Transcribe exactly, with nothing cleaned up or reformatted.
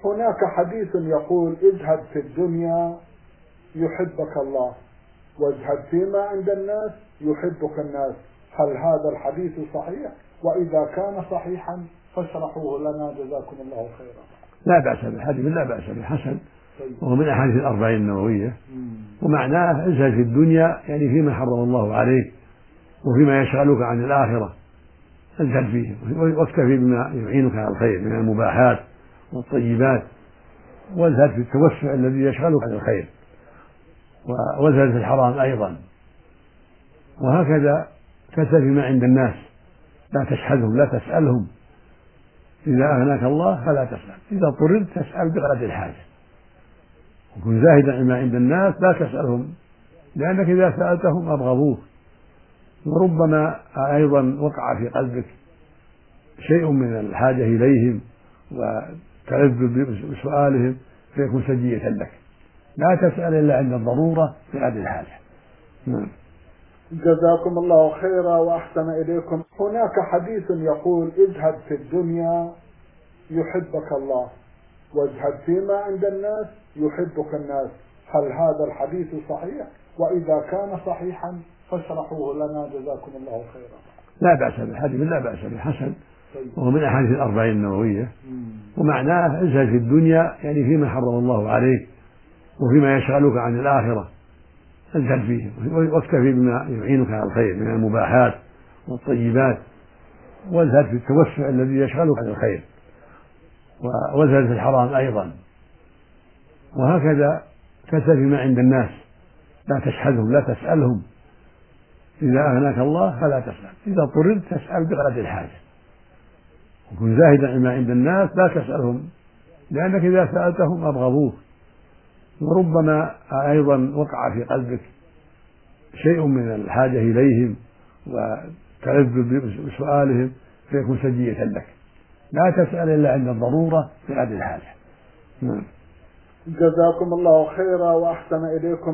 هناك حديث يقول اذهب في الدنيا يحبك الله، واذهب فيما عند الناس يحبك الناس. هل هذا الحديث صحيح؟ وإذا كان صحيحا فاشرحوه لنا جزاكم الله خيرا. لا بأس بالحديث، لا بأس بالحسن، وهو من أحاديث الأربعين النووية، ومعناه ازهد في الدنيا يعني فيما حرم الله عليك وفيما يشغلك عن الآخرة، ازهد فيه واكتفي بما يعينك على الخير من المباحات والطيبات، وازهد في التوسع الذي يشغلك عن الخير، وازهد في الحرام أيضا. وهكذا كتب ما عند الناس، لا تشحذهم، لا تسألهم. إذا أغناك الله فلا تسأل، إذا اضطررت تسأل بقدر الحاجة، وكن زاهدا ما عند الناس، لا تسألهم، لأنك إذا سألتهم أبغضوك. وربما أيضا وقع في قلبك شيء من الحاجة إليهم وتلذذ بسؤالهم فيكون سجية لك. لا تسأل إلا عند الضرورة بقدر الحاجة. نعم. جزاكم الله خيرا وأحسن إليكم. هناك حديث يقول اذهب في الدنيا يحبك الله، واذهب فيما عند الناس يحبك الناس. هل هذا الحديث صحيح؟ وإذا كان صحيحا فاشرحوه لنا جزاكم الله خيرا. لا بأس بالحديث، لا بأس بالحسن، وهو من أحاديث الأربعين النووية، ومعناه ازهد في الدنيا يعني فيما حرم الله عليك وفيما يشغلك عن الآخرة، ازهد فيه واكتفي بما يعينك على الخير من المباحات والطيبات، وازهد في التوسع الذي يشغلك عن الخير، وازهد في الحرام أيضا. وهكذا كتب ما عند الناس، لا تشحذهم، لا تسألهم. إذا أغناك الله فلا تسأل، إذا اضطررت تسأل بقدر الحاجة، وكن زاهدا ما عند الناس، لا تسألهم، لأنك إذا سألتهم أبغضوك. وربما أيضا وقع في قلبك شيء من الحاجة إليهم وتلذذ بسؤالهم فيكون سجية لك. لا تسأل إلا عند الضرورة بقدر الحاجة. نعم. جزاكم الله خيرا وأحسن إليكم.